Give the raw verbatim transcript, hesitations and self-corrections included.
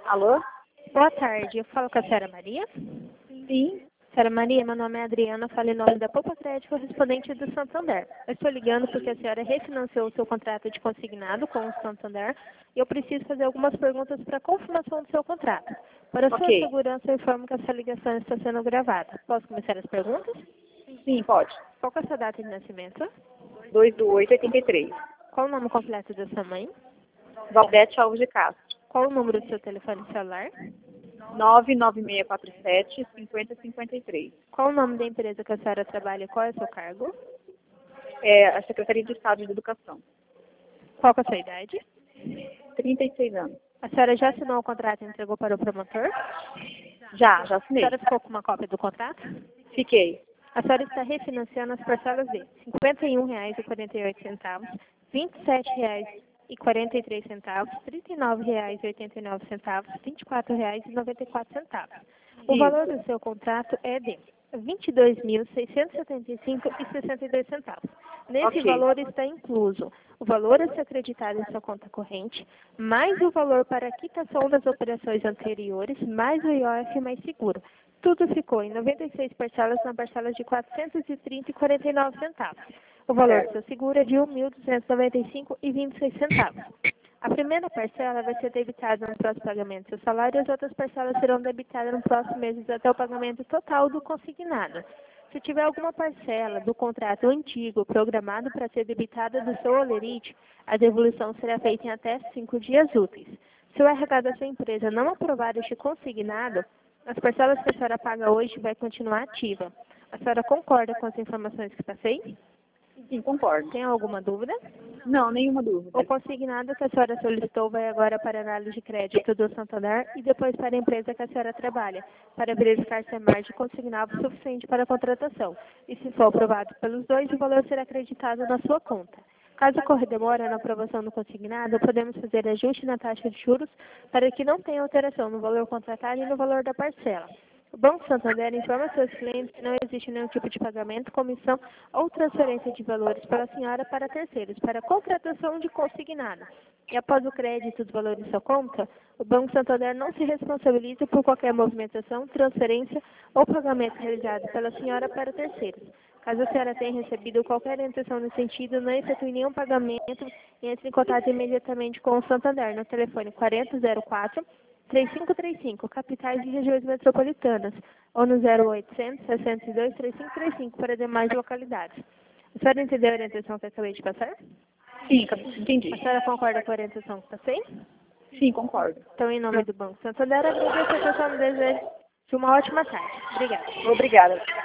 Alô? Boa tarde, eu falo com a senhora Maria. Sim. Senhora Maria, meu nome é Adriana, falo em nome da Poupa Crédito, correspondente do Santander. Eu estou ligando porque a senhora refinanciou o seu contrato de consignado com o Santander e eu preciso fazer algumas perguntas para confirmação do seu contrato. Para sua Ok. segurança, eu informo que essa ligação está sendo gravada. Posso começar as perguntas? Sim, pode. Qual que é a sua data de nascimento? dois do oito, oitenta e três. Qual o nome completo da sua mãe? Valdete Alves de Castro. Qual o número do seu telefone celular? nove nove seis quatro sete, cinco zero cinco três. Qual o nome da empresa que a senhora trabalha e qual é o seu cargo? É a Secretaria de Estado de Educação. Qual que é a sua idade? trinta e seis anos. A senhora já assinou o contrato e entregou para o promotor? Já, já A assinei. senhora ficou com uma cópia do contrato? Fiquei. A senhora está refinanciando as parcelas de cinquenta e um reais e quarenta e oito centavos, vinte e sete reais e quarenta e três centavos, trinta e nove reais e oitenta e nove centavos, vinte e quatro reais e noventa e quatro centavos. O valor do seu contrato é de vinte e dois mil, seiscentos e setenta e cinco reais e sessenta e dois centavos. Nesse Ok. valor está incluso o valor a ser acreditado em sua conta corrente, mais o valor para a quitação das operações anteriores, mais o I O F mais seguro. Tudo ficou em noventa e seis parcelas na parcela de quatrocentos e trinta reais e quarenta e nove centavos. O valor do Certo. seu seguro é de um mil duzentos e noventa e cinco reais e vinte e seis centavos. A primeira parcela vai ser debitada no próximo pagamento do seu salário e as outras parcelas serão debitadas no próximo mês até o pagamento total do consignado. Se tiver alguma parcela do contrato antigo programado para ser debitada do seu holerite, a devolução será feita em até cinco dias úteis. Se o R H da sua empresa não aprovar este consignado, as parcelas que a senhora paga hoje vai continuar ativa. A senhora concorda com as informações que passei? Sim, concordo. Tem alguma dúvida? Não, nenhuma dúvida. O consignado que a senhora solicitou vai agora para a análise de crédito do Santander e depois para a empresa que a senhora trabalha, para verificar se a margem consignava o suficiente para a contratação. E se for aprovado pelos dois, o valor será acreditado na sua conta. Caso ocorra demora na aprovação do consignado, podemos fazer ajuste na taxa de juros para que não tenha alteração no valor contratado e no valor da parcela. O Banco Santander informa seus clientes que não existe nenhum tipo de pagamento, comissão ou transferência de valores pela senhora para terceiros, para contratação de consignado. E após o crédito dos valores em sua conta, o Banco Santander não se responsabiliza por qualquer movimentação, transferência ou pagamento realizado pela senhora para terceiros. Caso a senhora tenha recebido qualquer intenção nesse sentido, não efetue nenhum pagamento e entre em contato imediatamente com o Santander no telefone quarenta zero quatro, três cinco três cinco, capitais e regiões metropolitanas, ou no zero oitocentos, sessenta e dois, trinta e cinco trinta e cinco para demais localidades. A senhora entendeu a orientação que eu acabei de passar? Sim, entendi. A senhora concorda com a orientação que passei? Sim, concordo. Então, em nome do Banco Santander, agradeço a atenção e desejo uma ótima tarde. Obrigada. Obrigada.